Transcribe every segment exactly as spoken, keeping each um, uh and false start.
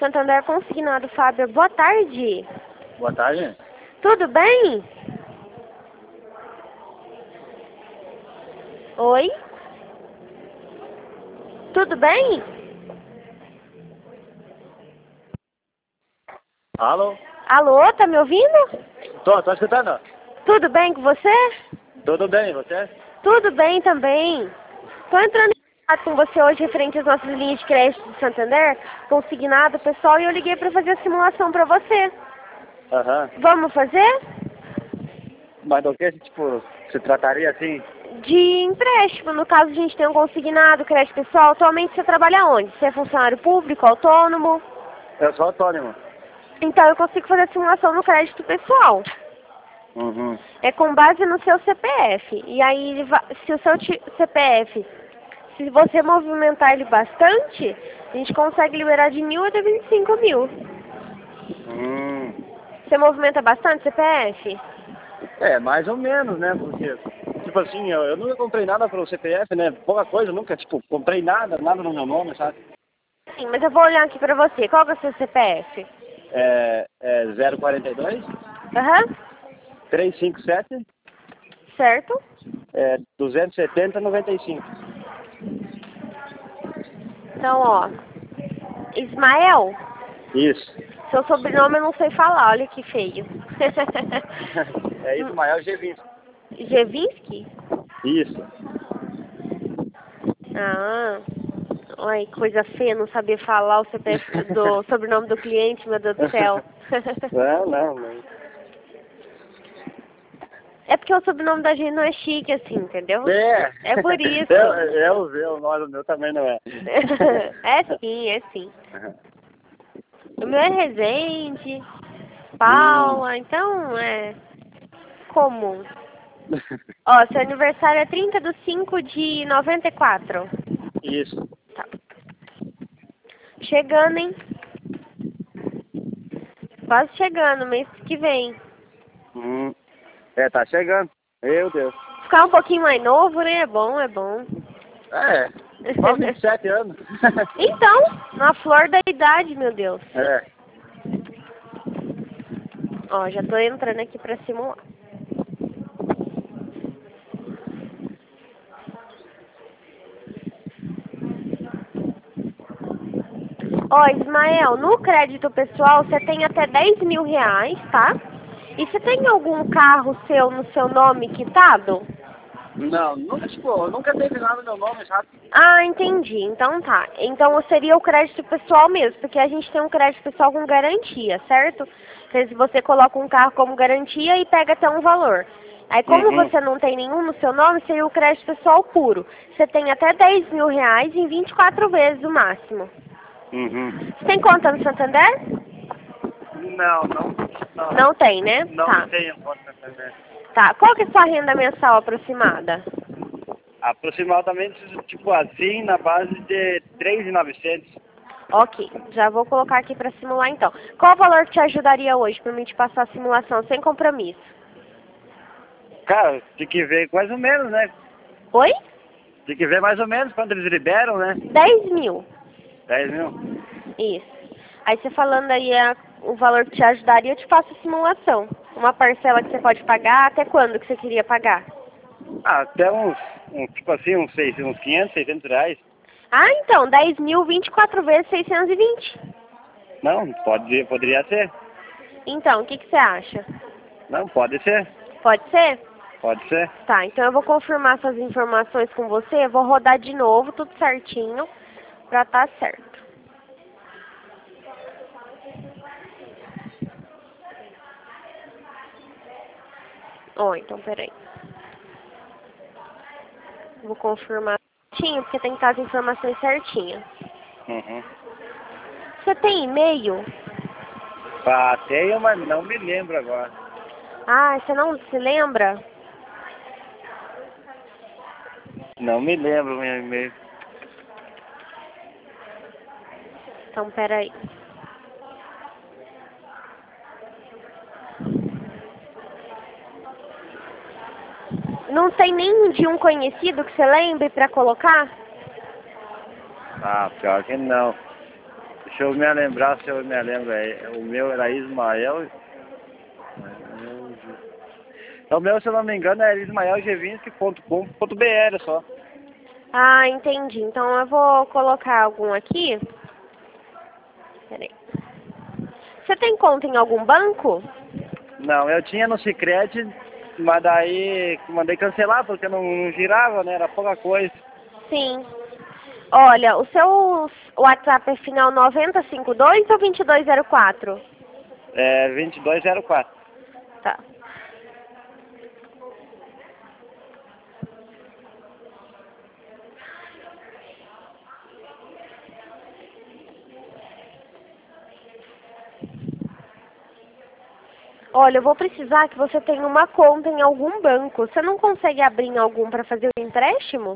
Santander Consignado, Fábio. Boa tarde. Boa tarde. Tudo bem? Oi? Tudo bem? Alô? Alô, tá me ouvindo? Tô, tô escutando. Tudo bem com você? Tudo bem, e você? Tudo bem também. Tô entrando em contato com você hoje referente às nossas linhas de crédito de Santander, consignado, pessoal, e eu liguei para fazer a simulação para você. Aham. Vamos fazer? Mas do que, tipo, se trataria assim? De empréstimo. No caso, a gente tem um consignado, crédito pessoal. Atualmente você trabalha onde? Você é funcionário público, autônomo? Eu sou autônomo. Então eu consigo fazer a simulação no crédito pessoal. Uhum. É com base no seu C P F. E aí, ele va- se o seu ti- C P F, se você movimentar ele bastante, a gente consegue liberar de mil até vinte e cinco mil. Hum. Você movimenta bastante C P F? É, mais ou menos, né? Porque, tipo assim, eu, eu nunca comprei nada pelo C P F, né? Pouca coisa, nunca, tipo, comprei nada, nada no meu nome, sabe? Sim, mas eu vou olhar aqui pra você. Qual que é o seu C P F? É, é zero quarenta e dois, Aham. trezentos e cinquenta e sete, Certo? é, duzentos e setenta, noventa e cinco. Então, ó. Ismael, Isso. seu sobrenome eu não sei falar, olha que feio. É Ismael Gevinski. Gevinsky? Isso. Ah, ai, coisa feia, não saber falar o C P F do sobrenome do cliente, meu Deus do céu. Não, não, não. É porque o sobrenome da gente não é chique assim, entendeu? É. É por isso. Eu, eu vi, o nome do meu também não é. É sim, é sim. O meu é Resende, Hum. Paula, então é comum. Ó, seu aniversário é trinta de cinco de noventa e quatro. Isso. Tá. Chegando, hein? Quase chegando, mês que vem. Hum. É, tá chegando. Meu Deus. Ficar um pouquinho mais novo, né? É bom, é bom. É, só vinte e sete anos. Então, na flor da idade, meu Deus. É. Ó, já tô entrando aqui pra simular. Ó, Ismael, no crédito pessoal você tem até dez mil reais, tá? E você tem algum carro seu no seu nome quitado? Não, nunca, tipo, nunca teve nada no meu nome, sabe? Ah, entendi. Então tá. Então seria o crédito pessoal mesmo, porque a gente tem um crédito pessoal com garantia, certo? Então, se você coloca um carro como garantia e pega até um valor. Aí como Uhum. você não tem nenhum no seu nome, seria o crédito pessoal puro. Você tem até dez mil reais em vinte e quatro vezes o máximo. Uhum. Você tem conta no Santander? Não, não, não. Não tem, né? Não Tá. tenho conta também. Tá. Qual que é a sua renda mensal aproximada? Aproximadamente, tipo assim, na base de três mil e novecentos. Ok, já vou colocar aqui para simular então. Qual o valor que te ajudaria hoje para mim te passar a simulação sem compromisso? Cara, tem que ver mais ou menos, né? Oi? Tem que ver mais ou menos quando eles liberam, né? dez mil. dez mil. Isso. Aí você falando aí a, o valor que te ajudaria, eu te faço a simulação. Uma parcela que você pode pagar, até quando que você queria pagar? Ah, até uns, um, tipo assim, uns, seis, uns quinhentos, seiscentos reais. Ah, então, dez mil, vinte e quatro vezes seiscentos e vinte. Não, pode, poderia ser. Então, o que, que você acha? Não, pode ser. Pode ser? Pode ser. Tá, então eu vou confirmar essas informações com você, eu vou rodar de novo, tudo certinho, pra tá certo. Ó, então peraí. Vou confirmar certinho, porque tem que estar as informações certinhas. Uhum. Você tem e-mail? Ah, tenho, mas não me lembro agora. Ah, você não se lembra? Não me lembro meu e-mail. Então peraí. Não tem nenhum de um conhecido que você lembre pra colocar? Ah, pior que não. Deixa eu me lembrar se eu me lembro. É, o meu era Ismael. O meu, se eu não me engano, é ismael gevinsky ponto com ponto br só. Ah, entendi. Então eu vou colocar algum aqui. Peraí. Você tem conta em algum banco? Não, eu tinha no Sicredi, mas daí mandei cancelar porque não, não girava, né? Era pouca coisa. Sim. Olha, o seu WhatsApp é final noventa e cinquenta e dois ou vinte e dois zero quatro? É vinte e dois zero quatro. Tá. Olha, eu vou precisar que você tenha uma conta em algum banco. Você não consegue abrir em algum para fazer o empréstimo?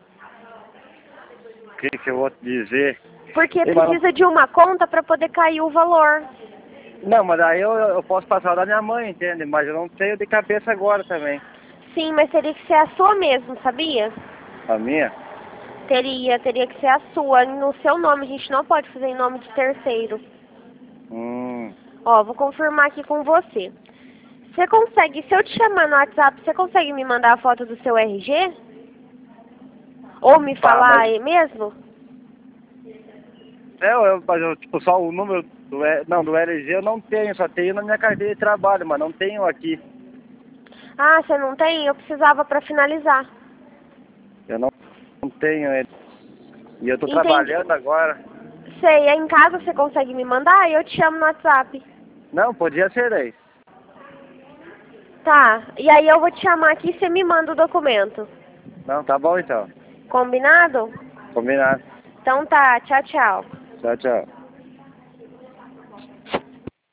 O que, que eu vou te dizer? Porque Ei, precisa mas... de uma conta para poder cair o valor. Não, mas daí eu, eu posso passar da minha mãe, entende? Mas eu não tenho de cabeça agora também. Sim, mas teria que ser a sua mesmo, sabia? A minha? Teria, teria que ser a sua, no seu nome. A gente não pode fazer em nome de terceiro. Hum. Ó, vou confirmar aqui com você. Você consegue, se eu te chamar no WhatsApp, você consegue me mandar a foto do seu R G? Ou me Tá, falar mas... aí mesmo? É, eu, mas eu, tipo, só o número do... Não, do L G eu não tenho, só tenho na minha carteira de trabalho, mas não tenho aqui. Ah, você não tem? Eu precisava para finalizar. Eu não, não tenho ele. E eu tô Entendi. trabalhando agora. Sei, aí em casa você consegue me mandar e eu te chamo no WhatsApp. Não, podia ser aí. Tá, e aí eu vou te chamar aqui e você me manda o documento. Não, tá bom então. Combinado? Combinado. Então tá, tchau, tchau. Tchau, tchau.